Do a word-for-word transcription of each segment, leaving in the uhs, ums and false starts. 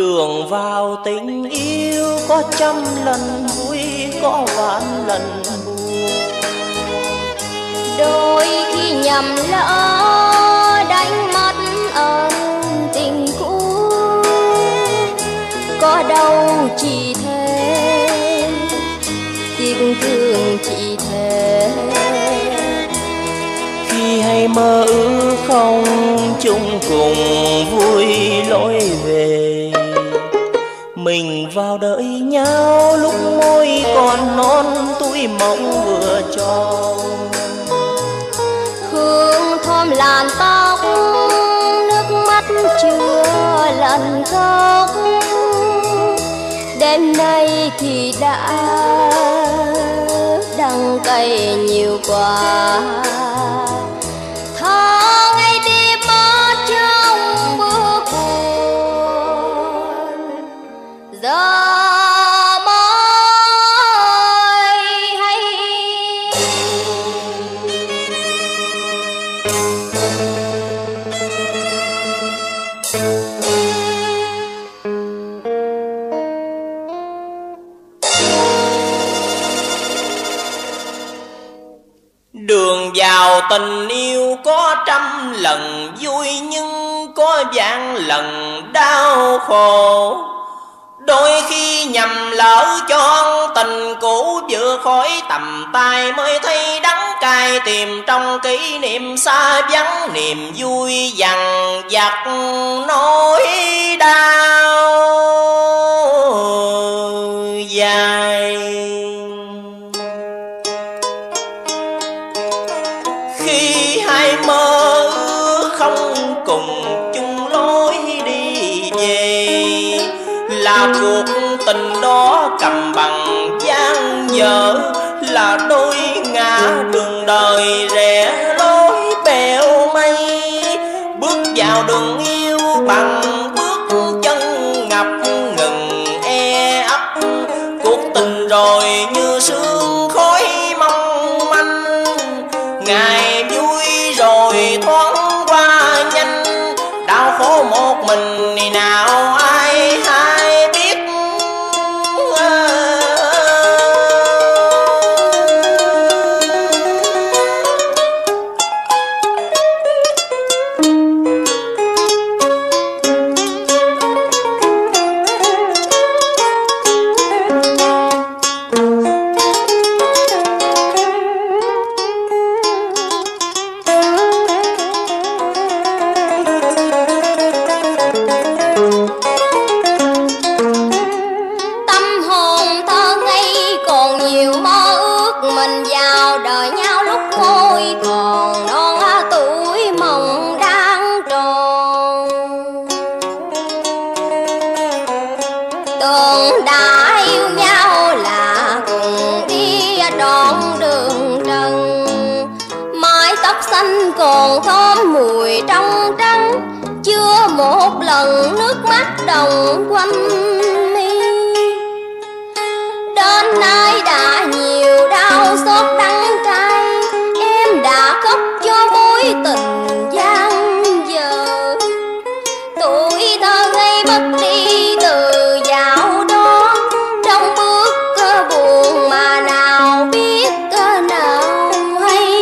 Đường vào tình yêu có trăm lần vui, có vạn lần buồn. Đôi khi nhầm lỡ đánh mất ơn tình cũ, có đâu chỉ thế, tiếc thương chỉ thế. Khi hay mơ ước không chung cùng vui lối về, mình vào đợi nhau lúc môi còn non tuổi mộng vừa tròn. Hương thơm làn tóc, nước mắt chưa lần khóc, đêm nay thì đã đắng cay nhiều quá. Thơ ngày đi mất trong bước buồn, giờ đường vào tình yêu có trăm lần vui, nhưng có vạn lần đau khổ. Đôi khi nhầm lỡ cho tình cũ vừa khỏi tầm tay, mới thấy đắng cay tìm trong kỷ niệm xa vắng. Niềm vui dằn vặt nỗi đau dài. Khi hai mơ không cùng chung lối đi về, là cuộc tình đó cầm bằng dang dở, là đôi ngã đường đời rẽ lối bèo mây. Bước vào đường yêu bằng bước chân ngập ngừng e ấp, cuộc tình rồi như sương khói mong manh. Ngày vui rồi thoáng qua nhanh, đau khổ một mình thì nào ai hay biết. Còn thơm mùi trong trắng, chưa một lần nước mắt đồng quanh mi. Đến nay đã nhiều đau xót đắng cay, em đã khóc cho mối tình gian dở. Tuổi thơ ngây mất đi từ dạo đó, trong bước buồn mà nào biết nào hay.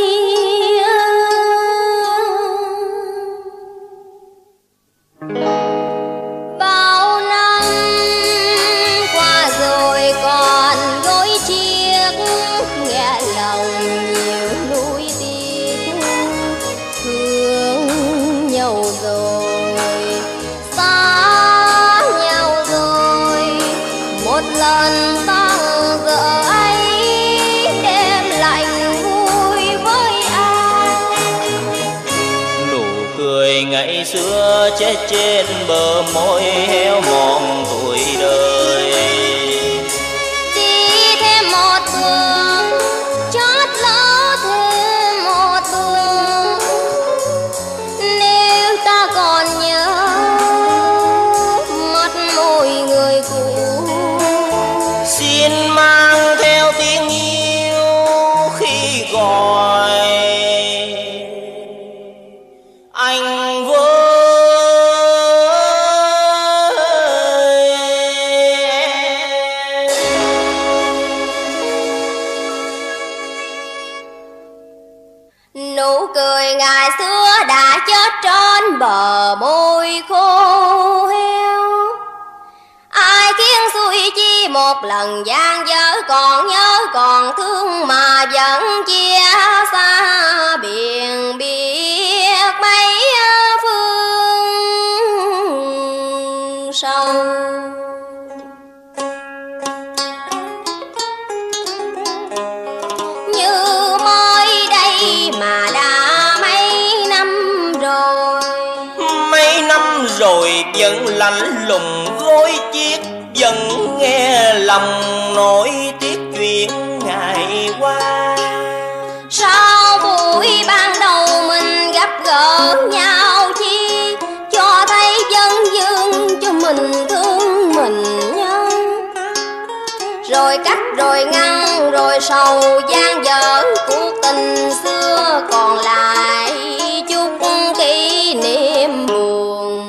Bao năm qua rồi còn gối chiếc, nghe lòng nhiều nuối tiếc. Thương nhau rồi, xa nhau rồi, một lần tan vỡ ấy, đêm lạnh vui với ai. Nụ cười ngày xưa chết trên bờ môi héo mòn tuổi đời. Đi thêm một tuần, chót lỡ thêm một tuần. Nếu ta còn nhớ mắt môi người cũ, xin mang theo tiếng yêu khi gọi anh với. bờ môi khô heo. Ai khiến xuôi chi một lần gian dở, còn nhớ còn thương mà vẫn chia xa biển biệt mấy phương sâu. Như mới đây mà đã mấy năm rồi, mấy năm rồi vẫn lạnh lùng gối chiếc, vẫn nghe lòng nỗi tiếc chuyện ngày qua. sao buổi ban đầu mình gặp gỡ nhau chi, cho thấy dân dương cho mình thương mình nhân. Rồi cắt rồi ngăn rồi sầu gian dở, cuộc tình xưa còn lại chút kỷ niệm buồn.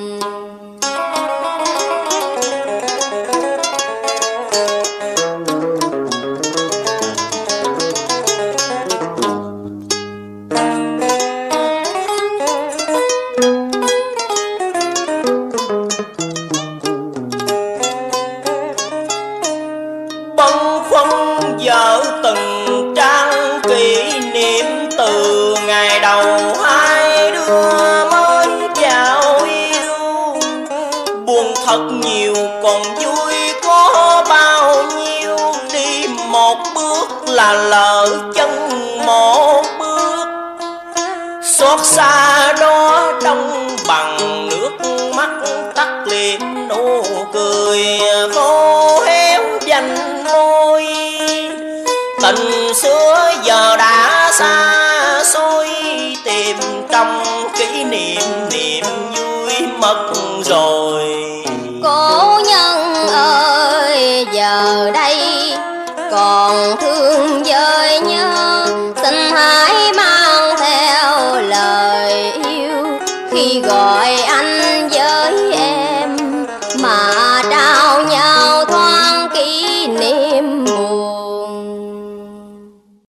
Bâng khuâng vợ từng trang kỷ niệm từ ngày đầu hai đứa mới vào yêu. Buồn thật nhiều còn vui có bao nhiêu, đi một bước là lỡ chân một bước. Xót xa đó đông bằng nước mắt, tắt liệm nụ cười khô héo dành môi. Tình xưa giờ đã xa xôi, tìm trong kỷ niệm niềm vui mất rồi. Cố nhân ơi giờ đây còn